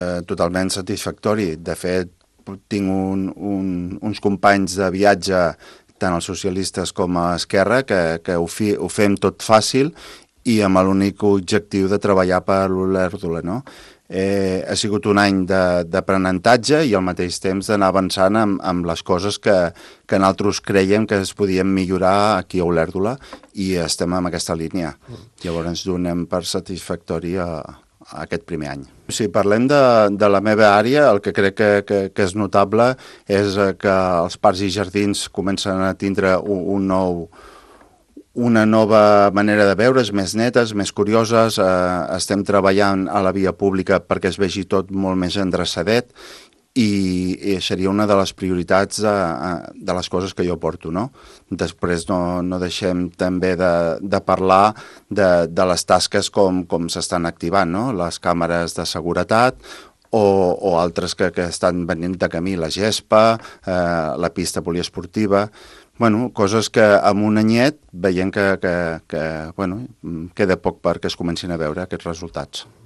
Totalment satisfactori. De fet, tinc uns companys de viatge, tant els socialistes com a Esquerra, que ho fem tot fàcil i amb l'únic objectiu de treballar per l'Olèrdola, no? Ha sigut un any d'aprenentatge i al mateix temps d'anar avançant amb les coses que nosaltres creiem que es podien millorar aquí a Olèrdola i estem en aquesta línia. Llavors ens donem per satisfactori a aquest primer any. Si parlem de la meva àrea, el que crec que és notable és que els parcs i jardins comencen a tindre una nova manera de veure's, més netes, més curioses. Estem treballant a la via pública perquè es vegi tot molt més endreçadet i seria una de les prioritats de les coses que jo porto, no? Després no deixem també de parlar de les tasques com s'estan activant, no? Les càmeres de seguretat o altres que estan venint de camí, la gespa, la pista poliesportiva. Bueno, coses que amb un anyet veiem que queda poc perquè es comencin a veure aquests resultats.